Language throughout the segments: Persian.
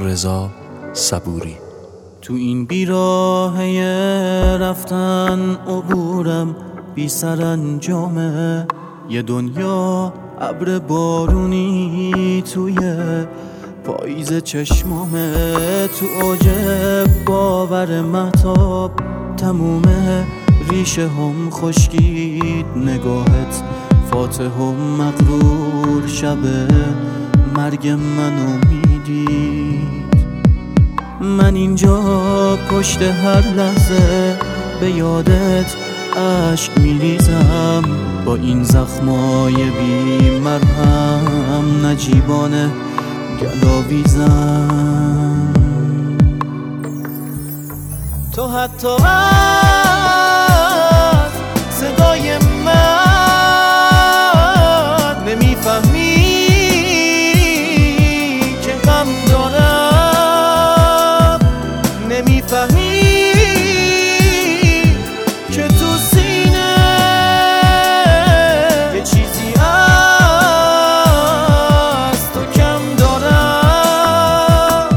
رضا صبوری. تو این بیراهه رفتن عبورم بی سرانجامه، یه دنیا ابر بارونی توی پاییز چشمامه، تو اوج باور مهتاب تمومه، ریشه هم خشکید نگاهت فاتح و مغرور، شب مرگ منو میدید. من اینجا پشت هر لحظه به یادت عشق میریزم، با این زخمای بی مرهم نجیبانه گلاویزم. تو حتی از صدای من نمیفهمی که غم دارم، نمیفهمی که تو سینه یه چیزی از تو کم دارم.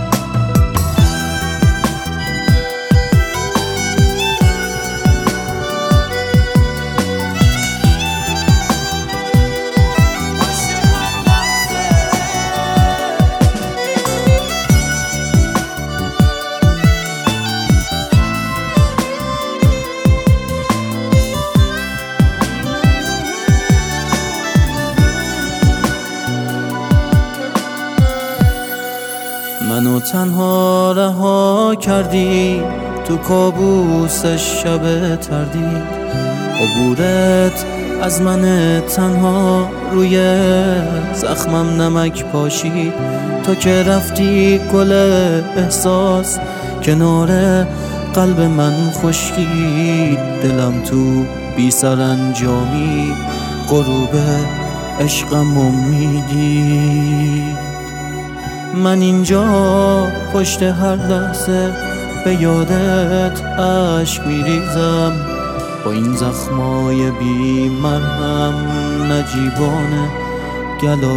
منو تنها رها کردی تو کابوسش شب تردید، عبورت از من تنها روی زخمم نمک پاشید. تو که رفتی گل احساس کنار قلب من خشکید، دلم تو بی سرانجامی غروب عشقم امیدید. من اینجا پشت هر لحظه به یادت عشق میریزم، با این زخمای بی مرهم نجیبانه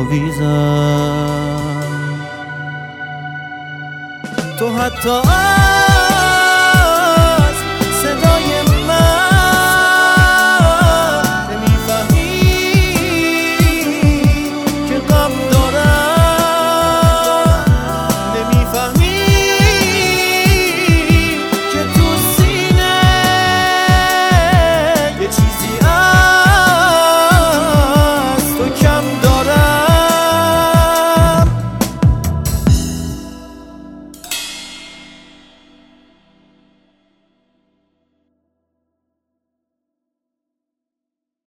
گلاویزم. تو حتی